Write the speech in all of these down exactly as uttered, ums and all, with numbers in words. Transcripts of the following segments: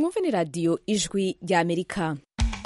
mwumve ni radiyo ijwi rya Amerika.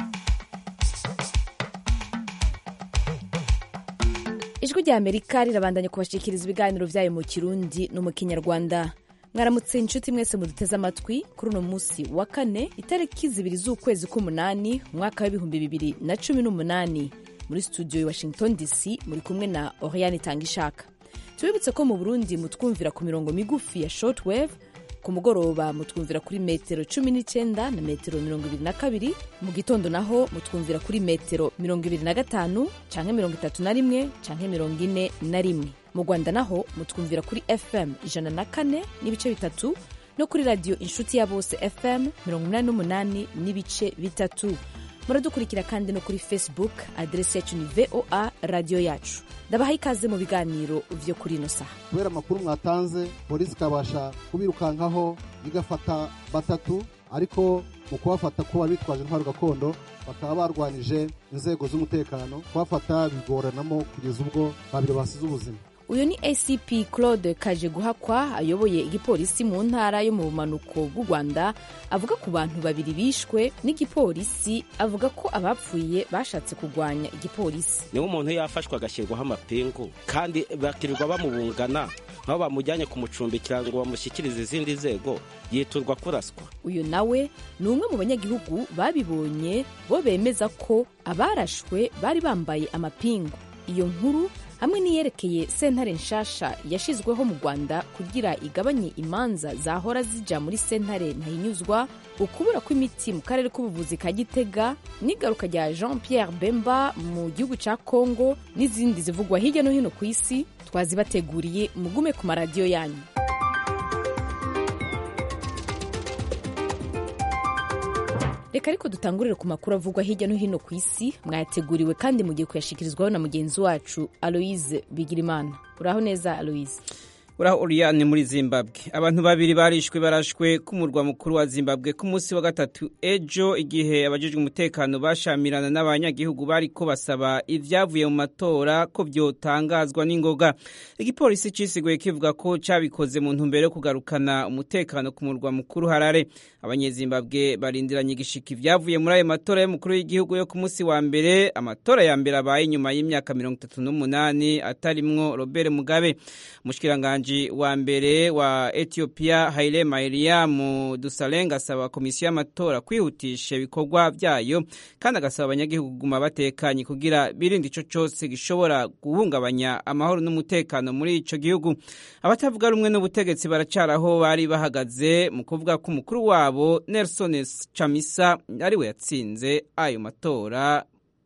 Ijwi rya Amerika rirabandanya kubashikiriza ibiganiro vyayo mu Kirundi no mu Kinyarwanda. Mwaramutse inshuti mwese muduteze amatwi kuri uno musi wa kane itariki zibiri z'ukwezi k'umunani umwaka w'ibihumbi bibiri na cumi n'umunani. Muri studio ya Washington D C muri kumwe na Oriane Tangishaka. Tubibutse ko mu Burundi mutwumvira ku mirongo migufi ya shortwave, ku mugoroba mutwumvira kuri metero cumi n'icenda na metero mirongo ibiri na kabiri, mu gitondo naho mutwumvira kuri metero mirongo ibiri na gatanu canke mirongo itatu na rimwe canke mirongo ine na rimwe. Mu Rwanda naho mutwumvira kuri F M ijana na kane n'ibice bitatu no kuri radio Inshuti ya Bose F M mirongo umunani n'umunani n'ibice bitatu. Muradukurikira kandi no kuri Facebook, adresi yacu ni V O A radio yacu. Ndabaha ikaze mu biganiro vyo kuri ino saha. Kubera amakuru mwatanze, polisi kabasha kubirukankaho igafata batatu, ariko mu kubafata ko bitwaje intwaro gakondo bakaba barwanije inzego z'umutekano, kubafata bigoranamo kugeza ubwo babiri basize ubuzima. Uyu ni A C P Claude Kajeguhakwa ayoboye igipolisi mu ntara yo mu bumanuko bw'u Rwanda, avuga ku bantu babiri bishwe n'igipolisi, avuga ko abapfuye bashatse kugwanya igipolisi. Niwe umuntu yafashwe agashyirwaho amapingu kandi bakirirwa bamubungana nabo bamujyanye kumucumbikira ngo bamushyikirize izindi nzego, yiturwa kuraswa. Uyu nawe ni umwe mu banyagihugu babibonye, bo bemeza ko abarashwe bari bambaye amapingu. Iyo nkuru hamwe niyerekeye sentare nshasha yashizweho mu Rwanda kugira igabanye imanza zahora zija muri sentare ntahinyuzwa, ukubura kw'imiti mu karere k'ubuvuzi ka Gitega, n'igaruka rya Jean Pierre Bemba mu gihugu ca Congo, n'izindi zivugwa hirya no hino ku isi twazibateguriye. Mugume ku maradiyo yanyu. Reka ariko dutangurire ku makuru avugwa hirya no hino ku isi, mwayateguriwe kandi mugiye kuyashikirizwaho na mugenzi wacu Aloise Bigirimana. Uraho neza Aloise? Uraho Oriane. Muri Zimbabwe abantu babiri barishwe barashwe ku murwa mukuru wa Zimbabwe ku munsi wa gatatu ejo, igihe abajejwe umutekano bashamirana n'abanyagihugu bariko basaba ivyavuye mu matora ko vyotangazwa n'ingoga. Igipolisi cisiguye kivuga ko cabikoze mu ntumbero yo kugarukana umutekano ku murwa mukuru Harare. Abanyezimbabwe barindiranye igishika ivyavuye muri ayo matora y'umukuru w'igihugu yo ku munsi wa mbere, amatora ya mbere abaye inyuma y'imyaka mirongo itatu n'umunani atarimwo Robert Mugabe. Mushikiranganje wa mbere wa Ethiopia Haile Mariam Desalegn asaba komisiyo y'amatora kwihutisha ibikorwa vyayo, kandi agasaba abanyagihugu kuguma batekanye kugira birinde ico cose gishobora guhungabanya amahoro n'umutekano muri ico gihugu. Abatavuga rumwe n'ubutegetsi baracaraho bari bahagaze mu kuvuga ko umukuru wabo Nelson Chamisa ariwe yatsinze ayo matora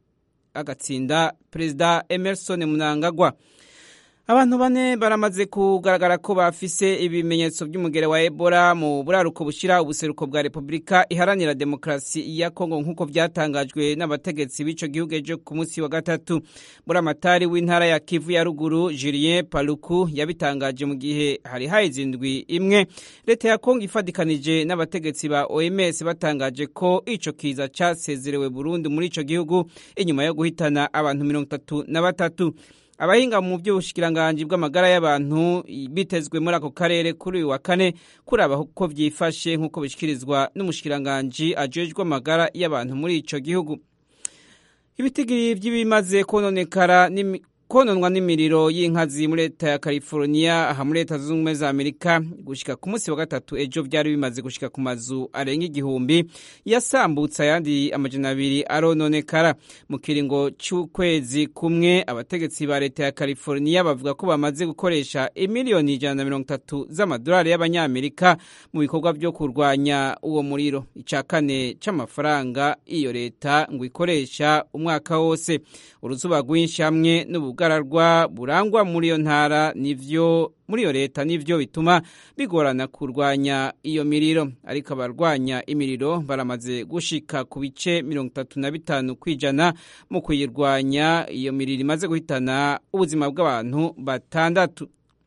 agatsinda Perezida Emerson Mnangagwa. Abantu bane baramaze kugaragara ko bafise ibimenyetso by'umugere wa Ebola mu buraruko bushira ubuseruko bwa Republika Iharanira Demokrasi ya Kongo, nkuko vyatangajwe n'abategetsi b'ico gihugu ejo ku munsi wa gatatu. Buramatari w'intara ya Kivu ya ruguru Julien Paluku yabitangaje mu gihe hari hayizindwi imwe leta ya Kongo ifadikanije n'abategetsi ba O M S batangaje ko ico kiza casezerewe Burundi muri ico gihugu inyuma yo guhitana abantu mirongo itatu na batatu. Abahinga mu by'ubushikiranganje bw'amagara y'abantu bitezwe muri ako karere kuri uyu wa kane kuraba ko vyifashe nk'uko bishikirizwa n'umushikiranganje ajejwe amagara y'abantu muri ico gihugu. Ibitigiri by'ibimaze kononekara kononwa n'imiriro y'inkazi muri leta ya California aha muri leta zunze ubumwe za Amerika gushika ku munsi wa gatatu ejo byari bimaze gushika ku mazu arenga igihumbi yasambutse, ayandi amajana abiri arononekara. Mu kiringo c'ukwezi kumwe abategetsi ba leta ya California bavuga ko bamaze gukoresha imiliyoni ijana na mirongo itatu z'amadolari y'abanyamerika mu bikorwa byo kurwanya uwo muriro, ica kane c'amafaranga iyo leta ngo ikoresha umwaka wose. Uruzuba rwinshi hamwe n'ubugararwa burangwa muri iyo ntara nivyo muri iyo leta nivyo bituma bigorana kurwanya iyo miriro, ariko abarwanya imiriro baramaze gushika ku bice mirongo itatu na bitanu kwijana mu kuyirwanya iyo miriro imaze guhitana ubuzima bw'abantu batandatu.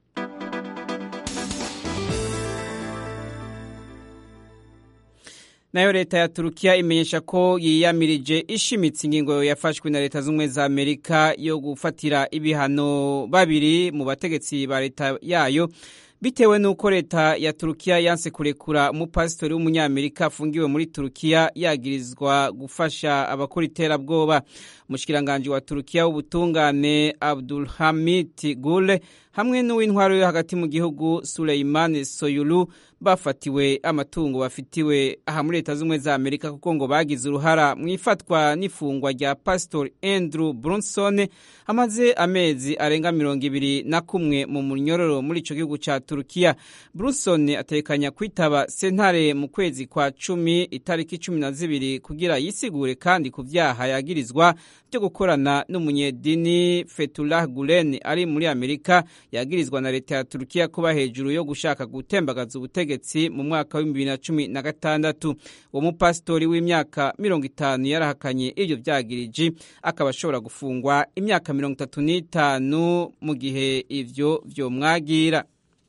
Nayo leta ya Turukiya imenyesha ko yiyamirije ishimitse ingingo yafashwe na leta z'umwe za Amerika yo gufatira ibihano babiri mu bategetsi ba leta yayo bitewe n'uko leta ya Turukiya yanse kurekura umupasitori w'umunyamerika afungiwe muri Turukiya yagirizwa gufasha abakora iterabwoba. Umushikiranganje wa Turukiya w'ubutungane Abdulhamid Gule hamwe n'uw'intwaro yo hagati mu gihugu Suleyman Soyulu bafatiwe amatungo bafitiwe aha muri leta z'umwe za Amerika kuko ngo bagize uruhara mu ifatwa n'ifungwa rya Pastor Andrew Brunson amaze amezi arenga mirongo ibiri na kumwe mu munyororo muri ico gihugu ca Turukiya. Brunson atekanya kwitaba sentare mu kwezi kwa cumi itariki cumi na zibiri kugira yisigure kandi ku vyaha yagirizwa byo gukorana n'umunyedini Fethullah Gulen ari muri Amerika yagirizwa na leta ya Turukiya kuba hejuru yo gushaka gutembagaza ubutegetsi mu mwaka wa bibiri na cumi na gatandatu. Uwo mupasitori w'imyaka mirongo itanu yarahakanye ivyo vyagiriji akaba ashobora gufungwa imyaka mirongo itatu n'itanu mu gihe ivyo vyomwagira.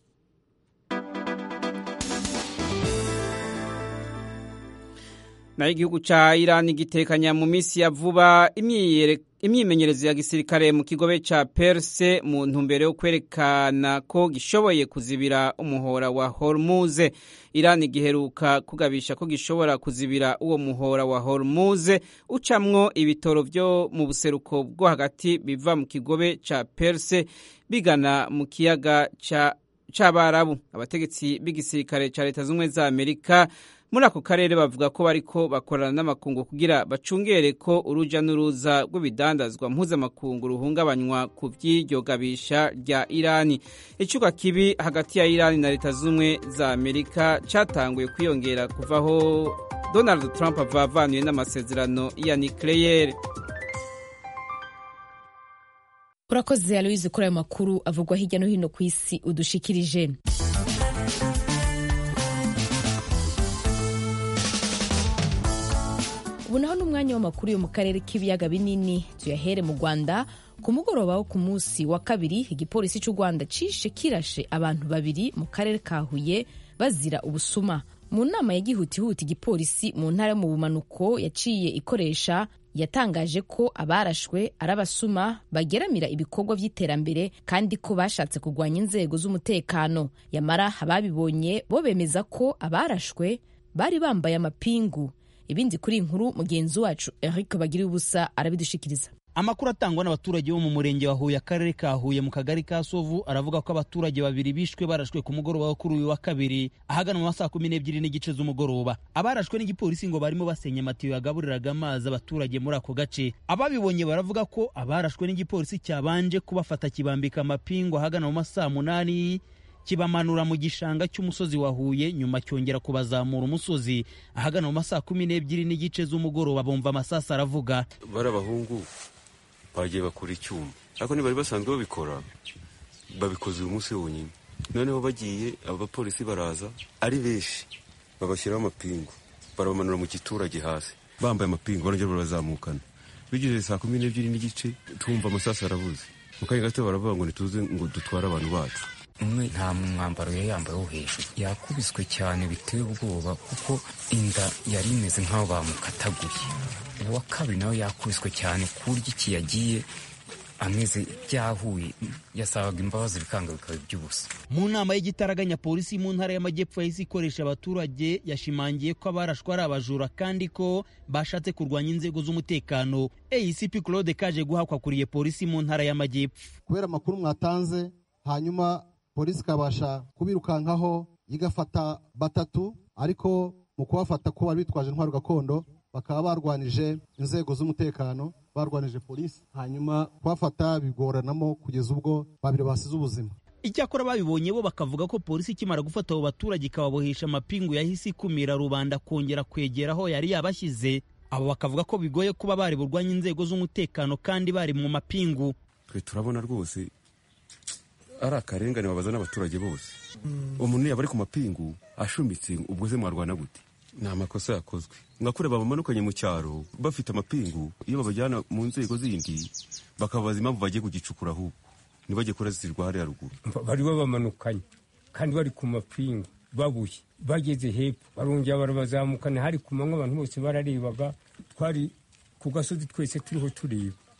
Na igihugu ca Iran gitekanya mu misi ya vuba imyimenyerezo ya gisirikare mu kigobe ca Perse mu ntumbero yo kwerekana ko gishoboye kuzibira umuhora wa Hormuz. Iran giheruka kugabisha ko gishobora kuzibira uwo muhora wa Hormuz ucamwo ibitoro vyo mu buseruko bwo hagati biva mu kigobe ca Perse bigana mu kiyaga ca c'Abarabu. Abategetsi b'igisirikare ca leta z'umwe za Amerika muri ako karere bavuga ko bariko bakorana n'amakungu kugira bacungere ko uruja n'uruza rw'ibidandazwa mpuzamakungu ruhungabanywa ku vy'iryo gabisha rya Irani. Icuka kibi hagati ya Irani na leta z'umwe za Amerika catanguye kwiyongera kuvaho Donald Trump avavanuye n'amasezerano ya nucleaire. Urakoze Aloise kuri ayo makuru avugwa hirya no hino ku isi udushikirije. Ubu naho n'umwanya w'amakuru yo mu karere k'ibiyaga binini tuyahere mu Rwanda. Ku mugoroba wo ku munsi wa kabiri igipolisi cy'u Rwanda cishe kirashe abantu babiri mu karere ka Huye bazira ubusuma. Mu nama ya gihutihuti igipolisi mu ntara yo mu bumanuko yaciye ikoresha yatangaje ko abarashwe arabasuma bageramira ibikorwa by'iterambere kandi ko bashatse kurwanya inzego z'umutekano. Yamara ababibonye bo bemeza ko abarashwe bari bambaye amapingu. Ibindi kuri inkuru mugenzi wacu Eric Bagiriye ubusa arabidushikiriza. Amakuru atangwa n'abaturage bo mu murenge wa Huye akarere ka Huye mu kagari ka Sovu aravuga ko abaturage babiri bishwe barashwe ku mugoroba wo kuri uyu wa kabiri ahagana mu masaa kumi n'ebyiri n'igice z'umugoroba. Abarashwe n'igipolisi ngo barimo basenya amatiyo yagaburiraga amazi abaturage muri ako gace. Ababibonye baravuga ko abarashwe n'igipolisi cyabanje kubafata kibambika amapingu ahagana mu masaa munani kibamanura mu gishanga cy'umusozi wa Huye nyuma cyongera kubazamura umusozi ahagana mu masaa kumi n'ebyiri n'igice z'umugoroba bumva amasasa aravuga. Barabahungu bagiye bakora icyuma ariko ntibari basanzwe babikora babikoze uyu munsi wonyine. Noneho bagiye abapolisi baraza ari benshi babashyiraho amapingu barabamanura mu giturage hasi bambaye amapingu barongera barabazamukana. Bigeze saa kumi n'ebyiri n'igice twumva amasasa aravuze mu kanya gato baravuga ngo nituze ngo dutware abantu bacu. Umwe nta mwambaro yari yambaye wo hejuru yakubiswe cyane biteye ubwoba kuko inda yari imeze nk'aho bamukataguye. Uwa kabiri nawe yakubiswe cyane ku buryo iki yagiye ameze byahuye yasabaga imbabazi bikanga bikaba iby'ubusa. Mu nama y'igitaraganya polisi mu ntara y'amajyepfo yahise ikoresha abaturage yashimangiye ko abarashwe ari abajura kandi ko bashatse kurwanya inzego z'umutekano. A C P Claude Kaje guhakwa kuriye polisi mu ntara y'amajyepfo. Kubera amakuru mwatanze hanyuma polisi kabasha kubirukankaho igafata batatu ariko mu kubafata ko bari bitwaje intwaro gakondo bakaba barwanije inzego z'umutekano barwanije polisi hanyuma kubafata bigoranamo kugeza ubwo babiri basize ubuzima. Icyakora babibonye bo bakavuga ko polisi ikimara gufata abo baturage ikababohesha amapingu yahise ikumira rubanda kongera kwegera aho yari yabashyize. Abo bakavuga ko bigoye kuba bari burwanya inzego z'umutekano kandi bari mu mapingu. Twe turabona rwose ari akarengane babaza n'abaturage bose. Umuntu yaba ari ku mapingu ashumitse ubwo ze mwarwana gute? Ni amakosa yakozwe. Ngakure babamanukanye mu cyaro bafite amapingu iyo babajyana mu nzego zindi bakabaza impamvu bagiye kugicukura ahubwo ntibajye kurazirwa hariya ruguru. Bari babamanukanye kandi bari ku mapingu babuye bageze hepfo barongera barabazamukana hari ku manywa abantu bose bararebaga twari ku gasozi twese turiho tureba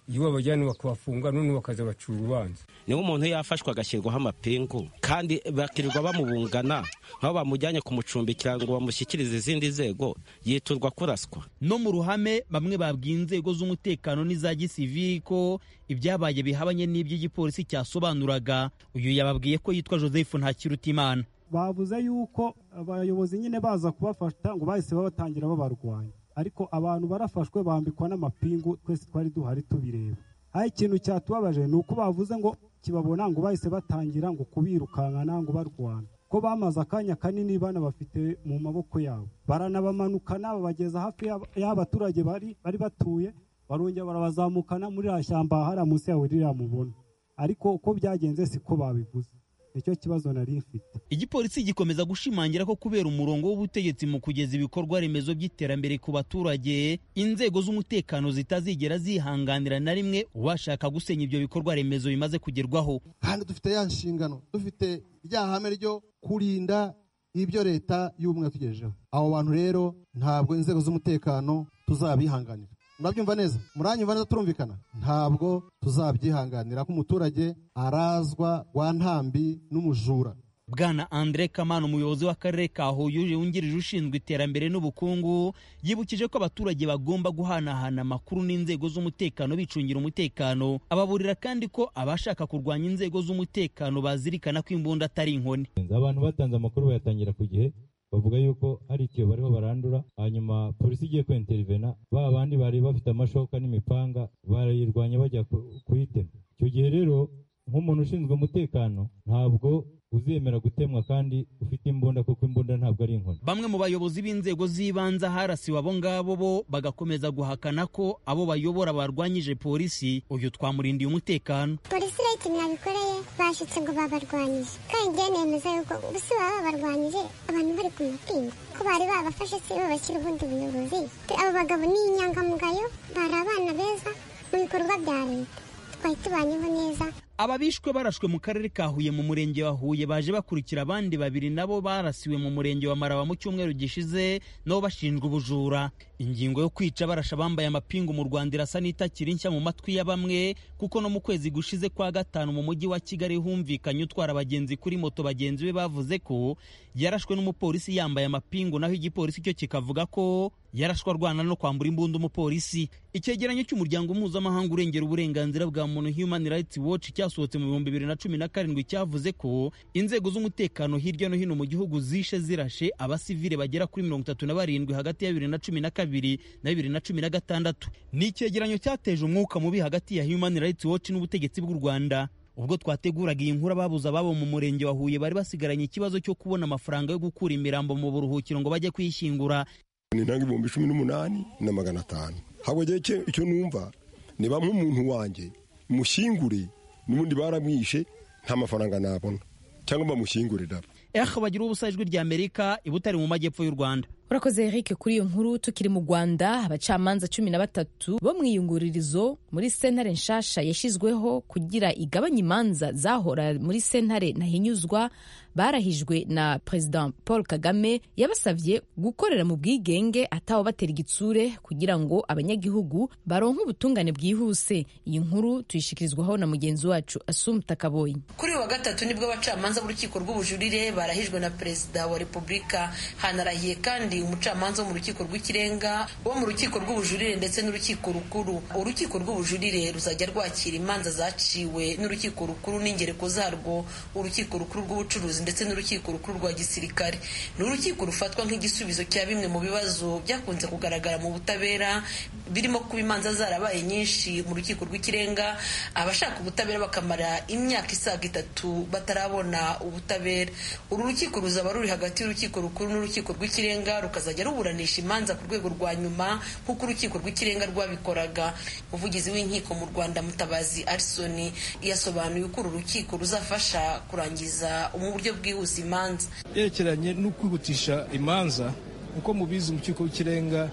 iyo babajyana bakabafunga none bakaza bacura urubanza. Niba umuntu yafashwe agashyirwaho amapingu kandi bakirirwa bamubungana nk'aho bamujyanye kumucumbikira ngo bamushyikirize izindi nzego, yiturwa kuraswa. No mu ruhame bamwe babwiye inzego z'umutekano n'iza gisivili ko ibyabaye bihabanye n'iby'igipolisi cyasobanuraga. Uyu yababwiye ko yitwa Joseph Ntakirutimana. Bavuze yuko abayobozi nyine baza kubafata ngo bahise babatangira babarwanya, ariko abantu barafashwe bambikwa n'amapingu, twese twari duhari tubireba. Hari ikintu cyatubabaje ni uko bavuze ngo kibabona ngo bahise batangira ngo kubirukankana ngo barwana, ko bamaze akanya kanini bana bafite mu maboko yabo, baranabamanukana babageza hafi y'abaturage bari bari batuye, barongera barabazamukana muri ya shyamba hari munsi yawe ririya mubona, ariko uko byagenze siko babivuze. Nicyo kibazo nari mfite. Igipolisi gikomeza gushimangira ko kubera umurongo w'ubutegetsi mu kugeza ibikorwa remezo by'iterambere ku baturage, inzego z'umutekano zitazigera zihanganira na rimwe uwashaka gusenya ibyo bikorwa remezo bimaze kugerwaho. Kandi dufite ya nshingano, dufite rya hame ryo kurinda ibyo leta y'ubumwe tugejejeho. Abo bantu rero ntabwo inzego z'umutekano tuzabihanganira. Murabyumva neza? Muranyumva neza turumvikana? Ntabwo tuzabyihanganira ko umuturage arazwa rwa ntambi n'umujura. Bwana Andre Kamana, umuyobozi w'akarere ka Huye wungirije ushinzwe iterambere n'ubukungu, yibukije ko abaturage bagomba guhanahana amakuru n'inzego z'umutekano bicungira umutekano. Ababurira kandi ko abashaka kurwanya inzego z'umutekano bazirikana ko imbunda atari inkoni. Abantu batanze amakuru bayatangira ku gihe, bavuga yuko ari icyo bariho barandura, hanyuma polisi igiye kwintervena, ba bandi bari bafite amashoka n'imipanga barayirwanya bajya kuyitema. Icyo gihe rero nk'umuntu ushinzwe umutekano ntabwo uzemera gutemwa kandi ufite imbunda, kuko imbunda ntabwo ari inkoni. Bamwe mu bayobozi b'inzego z'ibanze harasiwe abo ngabo bo bagakomeza guhakana ko abo bayobora barwanyije polisi. Uyu twamurindiye umutekano. Polisi rero ikintu yabikoreye bashitse ngo babarwanyije, kandi njye nemeza yuko gusa baba babarwanyije abantu bari ku mapingu, ko bari babafashe se babashyira ubundi buyobozi. Abo bagabo ni inyangamugayo, bari abana beza mu bikorwa bya leta, twari tubanyeho neza. Aba bishwe barashwe mu karere ka Huye mu murenge wa Huye baje bakurikira abandi babiri nabo barasiwe mu murenge wa Maraba mu cyumweru gishize, nabo bashinjwa ubujura. Ingingo yo kwica barasha bambaye amapingu mu Rwanda irasa n'itakiri nshya mu matwi ya bamwe, kuko no mu kwezi gushize kwa gatanu mu mujyi wa Kigali humvikanye utwara abagenzi kuri moto bagenzi be bavuze ko yarashwe n'umupolisi yambaye amapingu, naho igipolisi cyo kikavuga ko yarashwe arwana no kwambura imbunda umupolisi. Icyegeranyo cy'umuryango mpuzamahanga urengera uburenganzira bwa muntu Human Rights Watch cyasohotse mu bihumbi bibiri na cumi na karindwi cyavuze ko inzego z'umutekano hirya no hino mu gihugu zishe zirashe abasivile bagera kuri mirongo itatu na barindwi hagati ya bibiri na cumi na kabiri na bibiri na cumi na gatandatu. Ni icyegeranyo cyateje umwuka mubi hagati ya Human Rights Watch n'ubutegetsi bw'u Rwanda. Ubwo twateguraga iyi nkuru, ababuze ababo mu murenge wa Huye bari basigaranye ikibazo cyo kubona amafaranga yo gukura imirambo mu buruhukiro ngo bajye kuyishyingura. Ni ntangi ibihumbi cumi n'umunani na magana atanu. Habwe icyo numva ni bamwe umuntu wanjye mushyingure, n'ubundi baramwishe nta mafaranga nabona, cyangwa bamushyingurira. Eh bagira ubusa ijwi rya Amerika ibutari mu majyepfo y'u Rwanda. Urakoze Eric kuri iyo nkuru. Tukiri mu Rwanda, abacamanza cumi na batatu bo mwiyunguririzo muri sentare nshasha yashizweho kugira igabanye imanza zahora muri sentare Ntahinyuzwa barahijwe na President Paul Kagame, yabasavye gukorera mu bwigenge ataho batera igitsure kugira ngo abanyagihugu baronke ubutungane bwihuse. Iyi nkuru tuyishikirizwaho na mugenzi wacu Assumpta Kaboyi. Kuri wa gatatu nibwo abacamanza b'urukiko rw'ubujurire barahijwe na Perezida wa Repubulika. Hanarahiye kandi umucamanza wo mu rukiko rw'ikirenga, wo mu rukiko rw'ubujurire ndetse n'urukiko rukuru. Urukiko rw'ubujurire ruzajya rwakira imanza zaciwe n'urukiko rukuru n'ingereko zarwo, urukiko rukuru rw'ubucuruzi ndetse n'urukiko rukuru rwa gisirikare. Ni urukiko rufatwa nk'igisubizo cya bimwe mu bibazo byakunze kugaragara mu butabera, birimo kuba imanza zarabaye nyinshi mu rukiko rw'ikirenga, abashaka ubutabera bakamara imyaka isaga itatu batarabona ubutabera. Uru rukiko ruzaba ruri hagati y'urukiko rukuru n'urukiko rw'ikirenga, rukazajya ruburanisha imanza ku rwego rwa nyuma nk'uko urukiko rw'ikirenga rwabikoraga. Umuvugizi w'inkiko mu Rwanda Mutabazi Alison yasobanuye uko uru rukiko ruzafasha kurangiza mu buryo bwihuse imanza. Yerekeranye no kwihutisha imanza, uko mubizi mu rukiko rw'ikirenga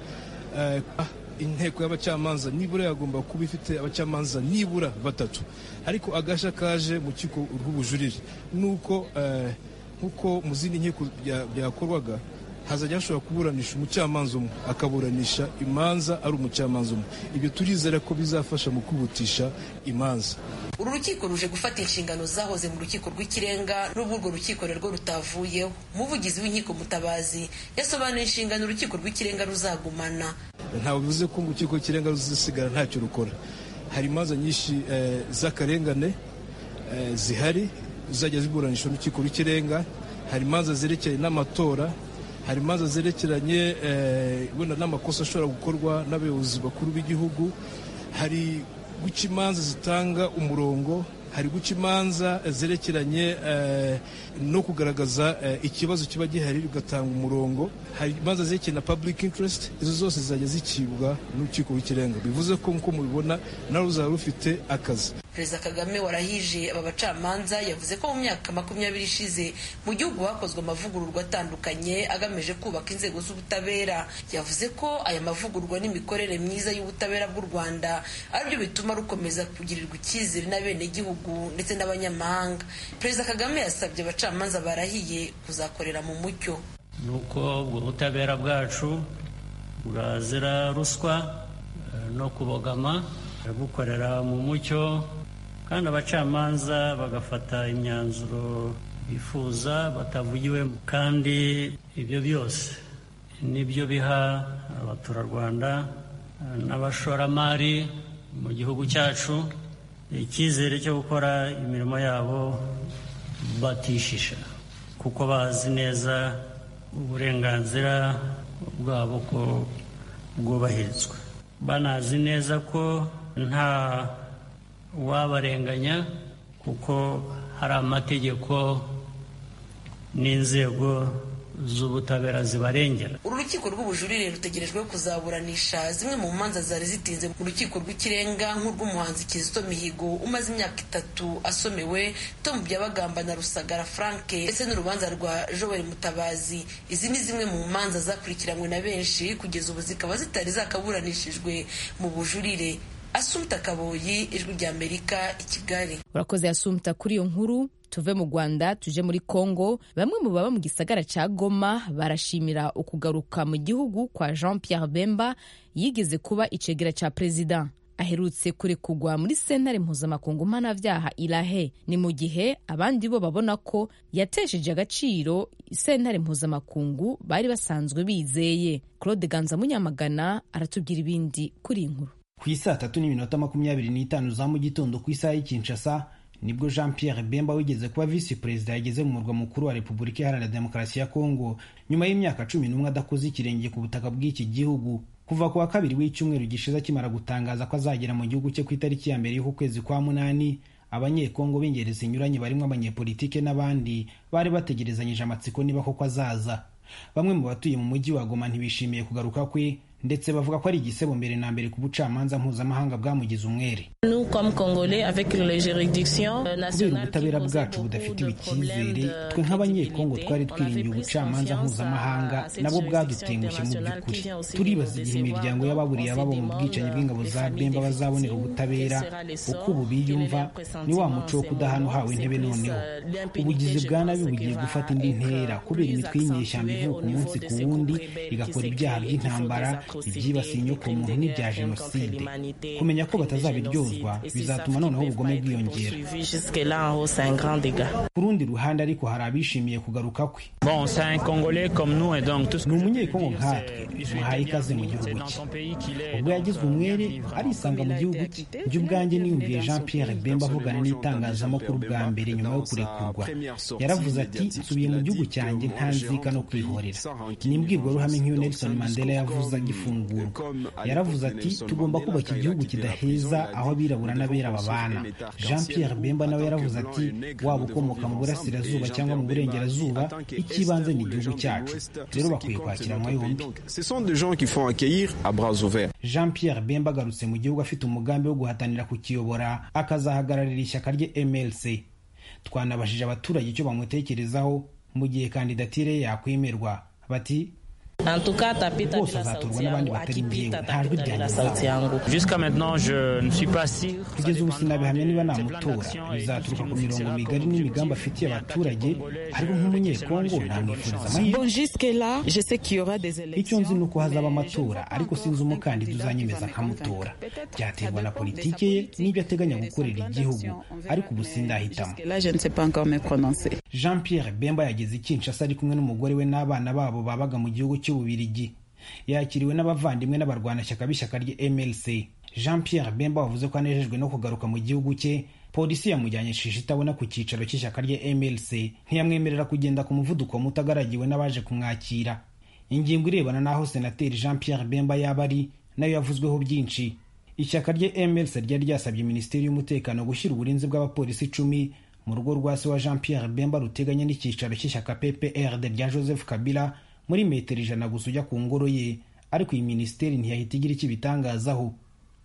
uh, inteko y'abacamanza nibura yagomba kuba ifite abacamanza nibura batatu, ariko agasha kaje mu rukiko rw'ubujurire nuko uh, nkuko mu zindi nkiko byakorwaga hazajya hashobora kuburanisha umucamanza umwe akaburanisha imanza ari umucamanza umwe. Ibyo turizera ko bizafasha mu kwihutisha imanza. Uru rukiko ruje gufata inshingano zahoze mu rukiko rw'ikirenga n'ubwo urwo rukiko rero rutavuyeho. Umuvugizi w'inkiko Mutabazi yasobanuye inshingano urukiko rw'ikirenga ruzagumana. Ntawe bivuze ko urukiko rw'ikirenga ruzisigara ntacyo rukora. Hari imanza nyinshi eh, z'akarengane eh, zihari zizajya ziburanishwa n'urukiko rw'ikirenga. Hari imanza zerekeye n'amatora, hari imanza zerekeranye eh, wenda n'amakosa ashobora gukorwa n'abayobozi bakuru b'igihugu, hari guca imanza zitanga umurongo, hari guca imanza zerekeranye eh, no kugaragaza eh, ikibazo kiba gihari bigatanga umurongo, hari imanza zerekeye na public interest. Izo zose zizajya zicibwa n'urukiko rw'ikirenga. Bivuze ko nko mubibona nawe uzaba rufite akazi. Perezida Kagame warahije aba bacamanza yavuze ko mu myaka makumyabiri ishize mu gihugu hakozwe amavugururwa atandukanye agamije kubaka inzego z'ubutabera. Yavuze ko aya mavugururwa n'imikorere myiza y'ubutabera bw'u Rwanda aribyo bituma rukomeza kugirirwa icyizere n'abenegihugu ndetse n'abanyamahanga. Perezida Kagame yasabye abacamanza barahiye kuzakorera mu mucyo. Nuko ubwo butabera bwacu bwazira ruswa no kubogama, gukorera mu mucyo, kandi abacamanza bagafata imyanzuro bifuza batavugiwemo. Kandi ibyo byose nibyo biha abaturarwanda n'abashoramari mu gihugu cyacu icyizere cyo gukora imirimo yabo batishisha, kuko bazi neza uburenganzira bwabo ko bwubahirizwa, banazi neza ko nta wabarenganya kuko hari amategeko n'inzego z'ubutabera zibarengera. Uru rukiko rw'ubujurire rutegerejwe kuzaburanisha zimwe mu manza zari zitinze mu rukiko rw'ikirenga nk'urw'umuhanzi Kizito Mihigo umaze imyaka itatu asomewe, Tom Byabagamba na Rusagara Frank ndetse n'urubanza rwa Joel Mutabazi. Izi ni zimwe mu manza zakurikiranywe na benshi kugeza ubu zikaba zitari zakaburanishijwe mu bujurire. Asumta Kaboyi, Ijwi ry'Amerika, i Kigali. Urakoze Asumta kuri iyo nkuru. Tuve mu Rwanda tuje muri Kongo. Bamwe mu baba mu gisagara ca Goma barashimira ukugaruka mu gihugu kwa Jean Pierre Bemba yigeze kuba icegera ca president. Aherutse kurekugwa muri sentare mpuzamakungu mpanavyaha Irahe. Ni mu gihe abandi bo babona ko yatesheje agaciro sentare mpuzamakungu bari basanzwe bizeye. Claude Ganza Munyamagana aratubwira ibindi kuri inkuru. Ku isaa tatu n'iminota makumyabiri n'itanu za mu gitondo ku isaha y'i Kinshasa nibwo Jean Pierre Bemba wigeze kuba visi perezida yageze mu murwa mukuru wa Repubulika Iharanira Demokarasi ya Kongo nyuma y'imyaka cumi n'umwe adakoze ikirenge ku butaka bw'iki gihugu. Kuva ku wa kabiri w'icyumweru gishize akimara gutangaza ko azagera mu gihugu cye ku itariki ya mbere y'uku kwezi kwa munani, abanyekongo b'ingeri zinyuranye barimo abanyepolitike n'abandi bari bategerezanyije amatsiko niba koko azaza. Bamwe mu batuye mu mujyi wa Goma ntibishimiye kugaruka kwe, ndetse bavuga ko ari igisebo mbere na mbere ku bucamanza mpuzamahanga bwamugize umwere. Kubera ubutabera bwacu budafitiwe icyizere, twe nk'abanyekongo twari twiringiye ubucamanza mpuzamahanga nabwo bwadutengushye mu by'ukuri. Turibaza igihe imiryango y'ababuriye ababo mu bwicanyi bw'ingabo za Bemba bazabonera ubutabera. Uko ubu biyumva ni wa muco wo kudahana uhawe intebe. Noneho ubugizi bwa nabi bugiye gufata indi ntera kubera imitwe y'inyeshyamba ivuka umunsi ku wundi igakora ibyaha by'intambara, ibyibasiye inyokomuntu n'ibya jenoside. Kumenya ko batazabiryozwa bizatuma noneho ubugome bwiyongera. Ku rundi ruhande ariko hari abishimiye kugaruka kwe. Ni umunyekongo nkatwe, muhaye ikaze mu gihugu cye. Ubwo yagizwe umwere arisanga mu gihugu cye. Njye ubwanjye niyumviye Jean Pierre Bemba avugana n'itangazamakuru bwa mbere nyuma yo kurekurwa. Yaravuze ati nsubiye mu gihugu cyanjye nta nzika no kwihorera. Ni imbwirwaruhame nk'iyo Nelson Mandela yavuze agifungurwa. Yaravuze ati tugomba kubaka igihugu kidaheza aho abirabura n'abera babana. Jean Pierre Bemba nawe yaravuze ati waba ukomoka mu burasirazuba cyangwa mu burengerazuba, ikibanze ni igihugu cyacu, rero bakwiye kwakiranwa yombi. Jean Pierre Bemba agarutse mu gihugu afite umugambi wo guhatanira kukiyobora, akazahagararira ishyaka rye M L C. Twanabashije abaturage icyo bamutekerezaho mu gihe kandidatire yakwemerwa. Bati bose bazatorwa n'abandi batari njyewe nta jwi ryanjye. Kugeza ubu sinabihamya niba namutora, bizaturuka ku mirongo migari n'imigambi afitiye abaturage, ariko nk'umunyekongo namwifuriza amahirwe. Icyo nzi ni uko hazaba amatora, ariko sinzi umukandida uzanyemeza nkamutora. Byaterwa na politike ye n'ibyo ateganya gukorera igihugu, ariko ubu sindahitamo. Jean Pierre Bemba yageze i Kinshasa ari kumwe n'umugore we n'abana babo babaga mu gihugu cy'Ububirigi. Yakiriwe n'abavandimwe n'abarwanashyaka b'ishyaka rye M L C. Jean Pierre Bemba wavuze ko anejejwe no kugaruka mu gihugu cye. Polisi yamujyanye shisha itabona ku cyicaro cy'ishyaka rye M L C, ntiyamwemerera kugenda ku muvuduko muto agaragiwe n'abaje kumwakira. Ingingo irebana n'aho senateri Jean Pierre Bemba yaba ari nayo yavuzweho byinshi. Ishyaka rye M L C ryari ryasabye Minisiteri y'Umutekano gushyira uburinzi bw'abapolisi icumi mu rugo rwa se wa Jean Pierre Bemba ruteganye n'icyicaro cy'ishyaka P P R D rya Joseph Kabila muri metero ijana gusa ujya ku ngoro ye, ariko iyi minisiteri ntiyahita igira icyo ibitangazaho.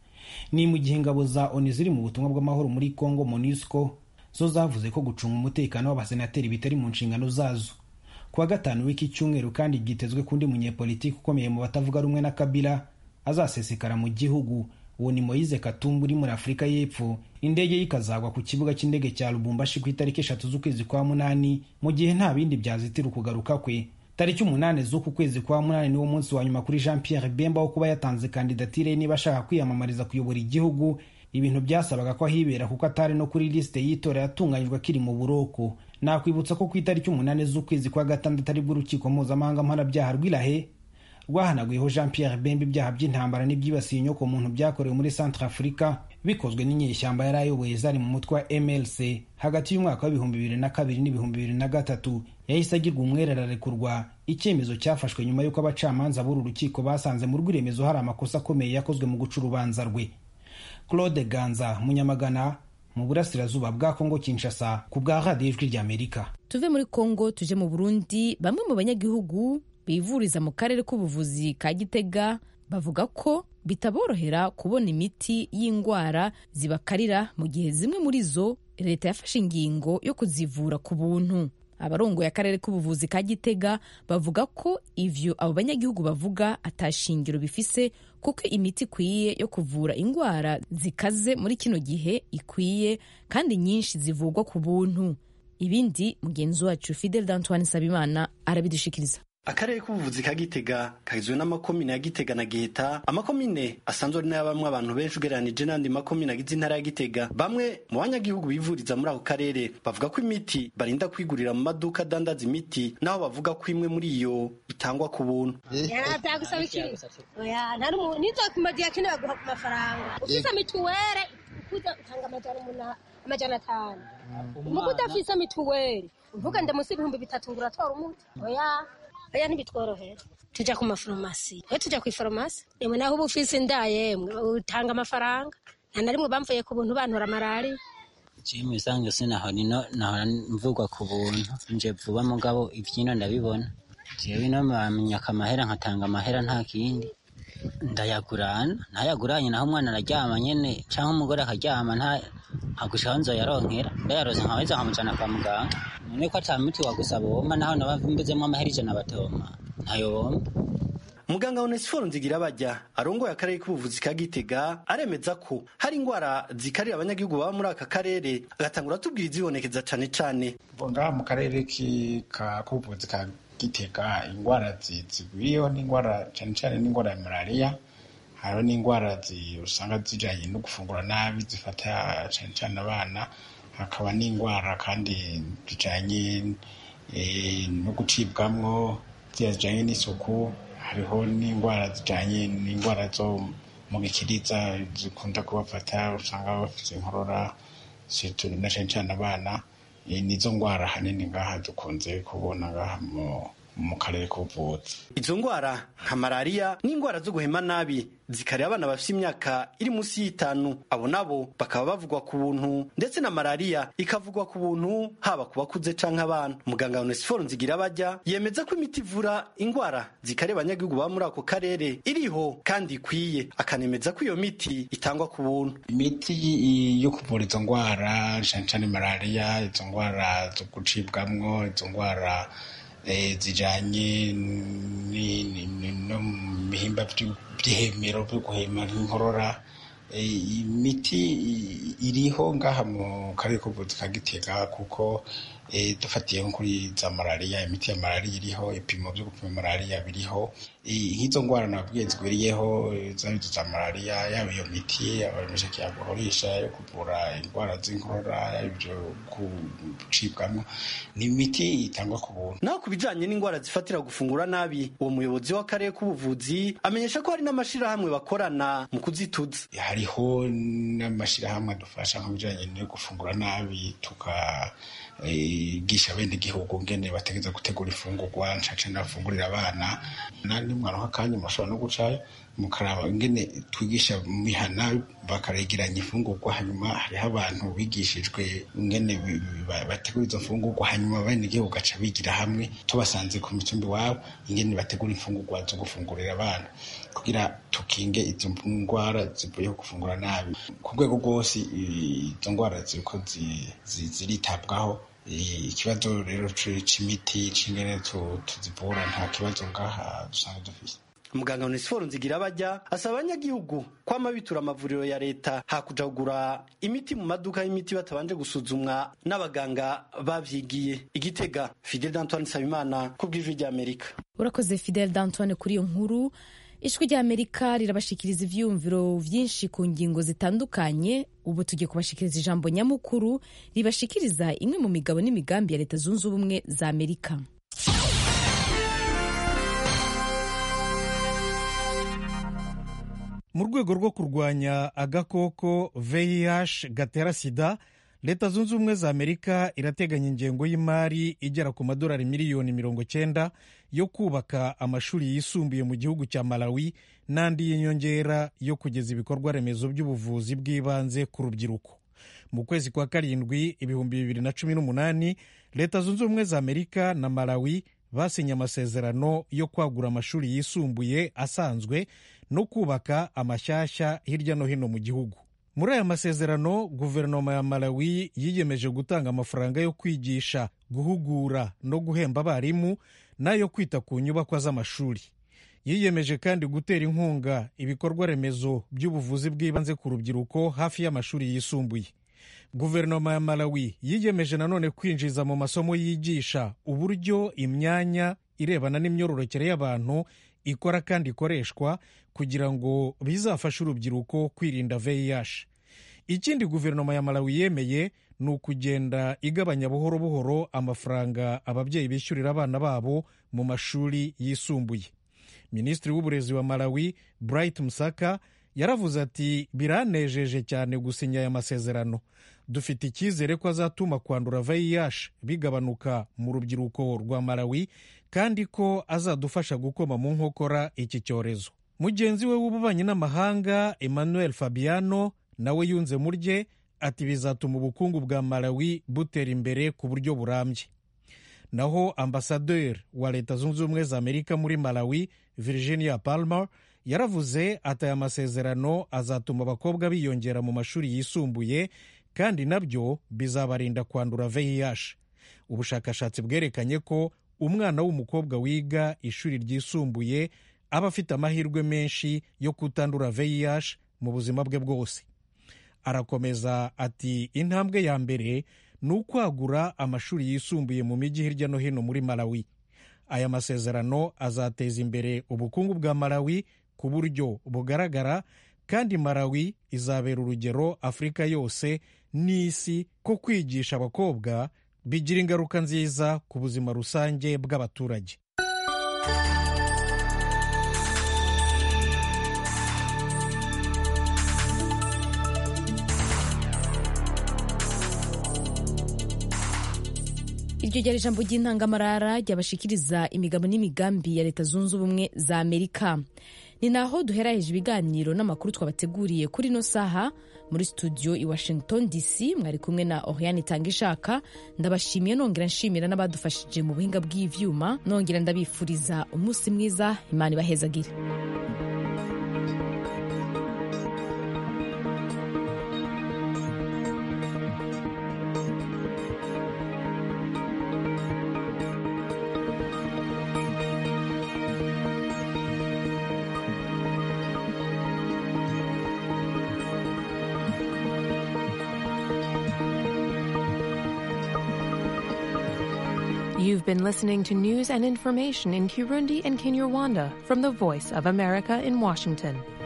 Ni mu gihe ingabo za ONU ziri mu butumwa bw'amahoro muri Congo MONUSCO zo zavuze ko gucunga umutekano w'abasenateri bitari mu nshingano zazo. Kuwa gatanu w'iki cyumweru kandi byitezwe kundi munyepolitiki ukomeye mu batavuga rumwe na Kabila azasesekara mu gihugu. Uwo ni Moise Katumbi uri muri Afurika y'Epfo. Indege ye ikazagwa ku kibuga cy'indege cya Lubumbashi ku itariki eshatu z'ukwezi kwa munani, mu gihe nta bindi byazitira ukugaruka kwe. Tariki umunani z'uku kwezi kwa munani niwo munsi wa nyuma kuri Jean Pierre Bemba wo kuba yatanze kandidatire niba ashaka kwiyamamariza kuyobora igihugu. Ibintu byasabaga ko ahibera kuko atari no kuri liste y'itora yatunganyijwe kiri mu buroko. Nakwibutsa ko ku itariki umunani z'ukwezi kwa gatandatu ari bw'urukiko mpuzamahanga mpanabyaha rw'Irahe rwahanaguyeho Jean Pierre Bemba ibyaha by'intambara n'ibyibasiye inyoko muntu byakorewe muri Centrafrica bikozwe n'inyeshyamba yari ayoboye zari mu mutwe wa M L C hagati y'umwaka w'ibihumbi bibiri na kabiri n'ibihumbi bibiri na gatatu. Yahise agirwa umwere ararekurwa, icyemezo cyafashwe nyuma y'uko abacamanza b'uru rukiko basanze mu rw'iremezo hari amakosa akomeye yakozwe mu guca urubanza rwe. Claude Ganza, Munyamagana, mu burasirazuba bwa Kongo Kinshasa, ku bwa Radio Ijwi ry'Amerika. Tuve muri Kongo tuje mu Burundi. Bamwe mu banyagihugu bivuriza mu karere k'ubuvuzi ka Gitega bavuga ko bitaborohera kubona imiti y'indwara zibakarira mu gihe zimwe muri zo leta yafashe ingingo yo kuzivura ku buntu. Abarongoye akarere k'ubuvuzi ka Gitega bavuga ko ivyo abo banyagihugu bavuga atashingiro bifise, kuko imiti ikwiye yo kuvura indwara zikaze muri kino gihe ikwiye kandi nyinshi zivugwa ku buntu. Ibindi mugenzi wacu Fidel d'Antoine Sabimana arabidushikiriza. Akarere k'ubuvuzi ka Gitega kagizwe n'amakomine ya Gitega na Giheta. Amakomine asanzwe ari n'abamwe abantu benshi ugereranije n'andi makomine agize intara ya Gitega. Bamwe mu banyagihugu bivuriza muri ako karere bavuga ko imiti barinda kwigurira mu maduka dandaza imiti, naho bavuga ko imwe muri iyo itangwa ku buntu. Yaragusaba iki? Oya, nta n'umuntu nizo kumadiya kine baguha ku mafaranga. Ufisa mituwere ukuza utanga amajana umunani amajana atanu. Umugu udafisa mituwere uvuga ndamusi ibihumbi bitatu ngura tora umuti. Oya Aya nibitworohera. Tuja ku mafarumasi. We tuja ku farumasi. Emwe naho ubufise ndaye utanga amafaranga. Nta na rimwe bamvuye ku buntu bantora marari. Jimwe sange sinaho nino naho mvugwa ku buntu. Nje vuba mugabo ivyino ndabibona. Jewe no bamenya kamahera nkatanga amahera nta kindi. Ndayagurana, ntayaguranye naho umwana araryama nyene canke umugore akaryama nta agushanzo yaronkera. Ndayaroze nkaweza nkamujana kwa muganga. None ko atamiti wagusaba woma naho nabavumbezemo amahera ijana batoma ntayo woma. Muganga Onesphore Nzigirabajya arongoye akarere k'ubuvuzi ka Gitega aremeza ko hari indwara zikarira abanyagihugu baba muri aka karere, agatangura tubwira izibonekeza cane cane. Bonga mu karere ka k'ubuvuzi ka Gitega indwara zigwiriyeho n'indwara cane cane n'indwara ya malaria, hariho n'indwara usanga zijanye no gufungura nabi zifata cane cane abana, hakaba n'indwara kandi zijanye no gucibwamwo zijanye n'isuku, hariho n'indwara zijanye n'indwara zo mu gikiriza zikunda kubafata, usanga bafite inkorora na cane cane abana. Nizo ndwara hanini ngaha dukunze kubona ngaha mu karere k'ubuvuzi. Izo ndwara nka malaria n'indwara zo guhema nabi zikarira abana bafite imyaka iri munsi y'itanu, abo nabo bakaba bavugwa ku buntu, ndetse na malaria ikavugwa ku buntu haba ku bakuze canke abana. Muganga Onesphore Nzigirabajya yemeza ko imiti ivura indwara zikarira abanyagihugu baba muri ako karere iriho kandi ikwiye, akanemeza ko iyo miti itangwa ku buntu. Imiti yo kuvura izo ndwara cane cane malaria, izo ndwara zo gucibwamwo, izo ndwara zijanye no mu bihimba by'ihemero byo guhema nk'inkorora. Imiti iriho ngaha mu karere k'ubuvuzi ka Gitega kuko dufatiye nko kuri za malariya, imiti ya malariya iriho, ibipimo byo gupima malariya biriho. Nk'izo ndwara nabwiye zigwiriyeho zaba za malariya, yaba iyo miti abameshaki yaguhorisha yo kuvura indwara z'inkorora, ibyo gucibwamo, ni imiti itangwa ku buntu. Naho ku bijanye n'indwara zifatira gufungura nabi, uwo muyobozi w'akarere k'ubuvuzi amenyesha ko hari n'amashirahamwe bakorana mu kuzituza. Hariho n'amashirahamwe adufasha mu bijanye no gufungura nabi, tuka gisha bende igihugu ngene bategeza gutegura ifungurwa ncace nafungurira abana. Nandi mwana hakanye mushobora no gucayo mukaraba ngene twigisha mihana bakaregeranya ifungurwa, hanyuma hariho abantu bigishijwe ngene bategura izo fungurwa, hanyuma bene igihugu gaca bigira hamwe tubasanze ku mitumbi wabo ingene bategura ifungurwa zo gufungurira abana kugira tukinge izo ndwara zivuye gufungura nabi. Ku rwego rwose izo ndwara ziriko ziritabwaho. Ikibazo rero c'imiti c'ingene tuzivura nta kibazo ngaha dusanga dufise. Muganga Onesiforo Nzigirabajya asaba abanyagihugu kwama bitura amavuriro ya leta hakuja kugura imiti mu maduka y'imiti batabanje gusuzumwa n'abaganga bavyigiye. Igitega, Fidel D'Antoine Sabimana ku bw'ijwi ry'Amerika. Urakoze Fidel D'Antoine kuri iyo nkuru. Ijwi ry'Amerika rirabashikiriza ivyumviro vyinshi ku ngingo zitandukanye. Ubu tugiye kubashikiriza ijambo nyamukuru ribashikiriza imwe mu migabo n'imigambi ya Leta Zunze Ubumwe za Amerika. Mu rwego rwo kurwanya agakoko V I H gatera sida, Leta Zunze Ubumwe za Amerika irateganya ingengo y'imari igera ku madolari miliyoni mirongo cyenda yo kubaka amashuri yisumbuye mu gihugu cya Malawi n'andi y'inyongera yo kugeza ibikorwa remezo by'ubuvuzi bw'ibanze ku rubyiruko. Mu kwezi kwa karindwi ibihumbi bibiri na cumi n'umunani, Leta Zunze Ubumwe za Amerika na Malawi basinye amasezerano yo kwagura amashuri yisumbuye asanzwe no kubaka amashyashya hirya no hino mu gihugu. Muri aya masezerano, guverinoma ya Malawi yiyemeje gutanga amafaranga yo kwigisha, guhugura no guhemba abarimu n'ayo kwita ku nyubakwa z'amashuri. Yiyemeje kandi gutera inkunga ibikorwa remezo by'ubuvuzi bw'ibanze ku rubyiruko hafi y'amashuri yisumbuye. Guverinoma ya Malawi yiyemeje nanone kwinjiza mu masomo yigisha uburyo imyanya irebana n'imyororokere y'abantu ikora kandi ikoreshwa kugira ngo bizafashe urubyiruko kwirinda V I H. Ikindi guverinoma ya Malawi yemeye ni ukugenda igabanya buhoro buhoro amafaranga ababyeyi bishyurira abana babo mu mashuri yisumbuye. Minisitiri w'uburezi wa Malawi Bright Musaka yaravuze ati biranejeje cyane gusinya aya masezerano. Dufite icyizere ko azatuma kwandura V I H bigabanuka mu rubyiruko rwa Malawi kandi ko azadufasha gukoma mu nkokora iki cyorezo. Mugenzi we w'ububanyi n'amahanga Emmanuel Fabiano nawe yunze mu rye ati bizatuma ubukungu bwa Malawi butera imbere ku buryo burambye. Naho ambasaderi wa Leta Zunze Ubumwe za Amerika muri Malawi Virginia Palmer yaravuze ati aya masezerano azatuma abakobwa biyongera mu mashuri yisumbuye kandi nabyo bizabarinda kwandura V I H. Ubushakashatsi bwerekanye ko umwana w'umukobwa wiga ishuri ryisumbuye aba afite amahirwe menshi yo kutandura V I H mu buzima bwe bwose. Arakomeza ati intambwe ya mbere ni ukwagura amashuri yisumbuye mu mijyi hirya no hino muri Malawi. Aya masezerano azateza imbere ubukungu bwa Malawi ku buryo bugaragara kandi Malawi izabera urugero Afurika yose n'isi ko kwigisha abakobwa bigira ingaruka nziza ku buzima rusange bw'abaturage. Iryo ryari ijambo ry'intangamarara ryabashikiriza imigabo n'imigambi ya Leta Zunze Ubumwe za Amerika. Ni naho duheraheje ibiganiro n'amakuru twabateguriye kuri no saha. Muri studio i Washington D C mwari kumwe na Oriane Tangishaka. Ndabashimiye nongera nshimira n'abadufashije mu buhinga bw'ivyuma, nongera ndabifuriza umunsi mwiza, Imana ibahezagire. You've been listening to news and information in Kirundi and Kinyarwanda from the Voice of America in Washington.